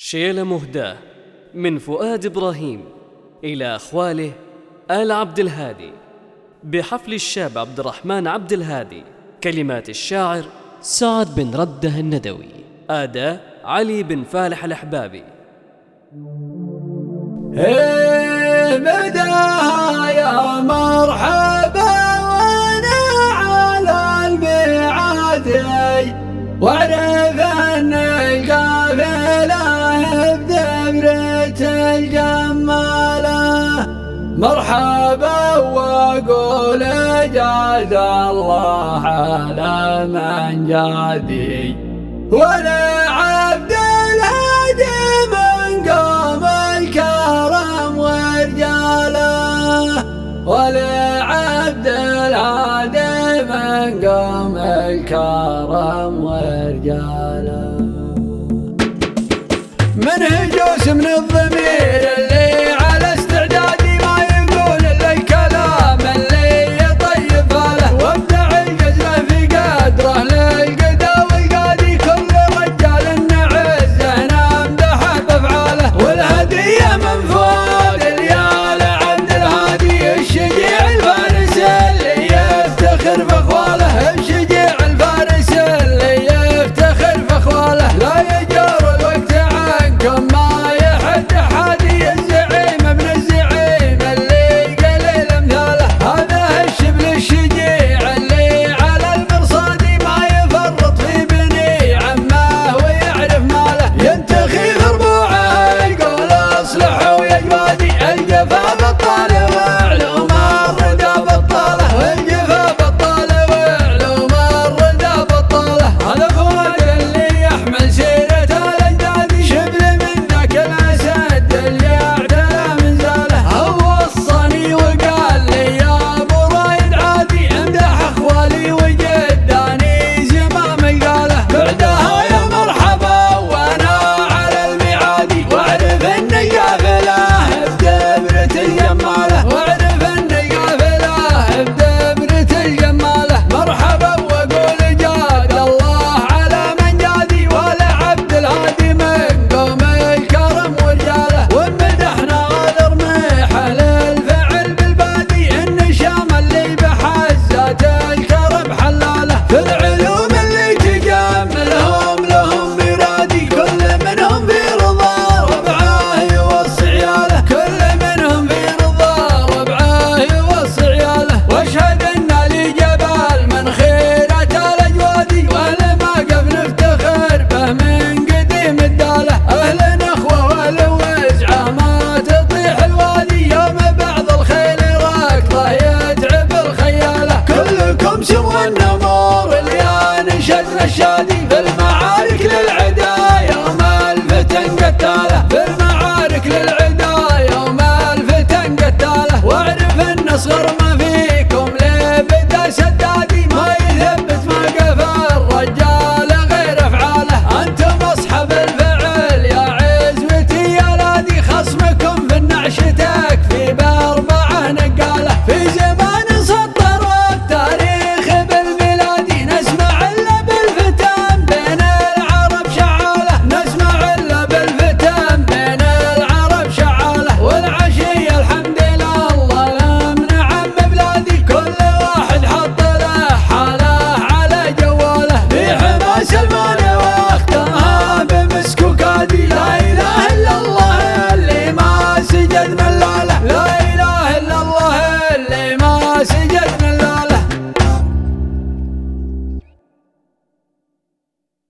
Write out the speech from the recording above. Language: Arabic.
شيلة مهداة من فؤاد إبراهيم إلى أخواله آل عبد الهادي بحفل الشاب عبد الرحمن عبد الهادي. كلمات الشاعر سعد بن رده الندوي، أداء علي بن فالح الأحبابي. بداها يا مرحبا وانا على الميعاد، واعرف ان القافله بدبرة الجماله. مرحبا واقول جاد الله على من جادي، ولا عبد الهادي من قوم الكرم ورجاله، ولا عبد الهادي من قوم الكرم ورجاله. من هجوس من الضمير اللي على استعدادي ما يقول الا الكلام اللي يطيب له، وابدع الجزله في قدره للقدا والقادي. كل رجال نعزه نمدحه بافعاله، والهديه من فؤاد اليال عبد الهادي الشجيع الفارس اللي يفتخر باخواله، الشجيع الفارس اللي يفتخر باخواله. لا يجور الوقت عنكم ما يحد حادي، الزعيم ابن الزعيم اللي قليل امثاله. هذا الشبل الشجيع اللي على المرصاد ما يفرط في بني عمه ويعرف ماله. ينتخي ضربوعه يقول اصلحوا يا جوادي، الجفا بطال وعلوم الردى بطاله، والجفا بطال وعلوم الردى بطاله. هذا فؤاد اللي يحمل سيرة الاجداد، شبل من ذاك الاسد اللي اعتلى من زاله. هو وصاني وقال لي يا ابو رايد عادي، امدح اخوالي وجداني زمام القاله. بعدها يا مرحبا وانا على الميعادي، واعرف ان القافله بدبرة الجماله، واعرف ان القافله بدبرة الجماله. مرحبا واقول جاد الله على من جادي، ولا عبد الهادي من قوم الكرم ورجاله. ومدحنا غدر محل الفعل بالبادي، ان شام اللي بحزات الكرم حلاله. في العلوم اللي تجملهم لهم مرادي، كل منهم في رضا ربعه يوصي عياله، كل منهم في رضا ربعه يوصي عياله. واشهد ان لي جبل من خيرة الاجوادي، ولما قف نفتخر به من قديم الداله. اهل اخوه والوزعه ما تطيح الوادي، يوم بعض الخيل ركضه يتعب الخياله. كلكم سوى النمور اللي انشد الشادي في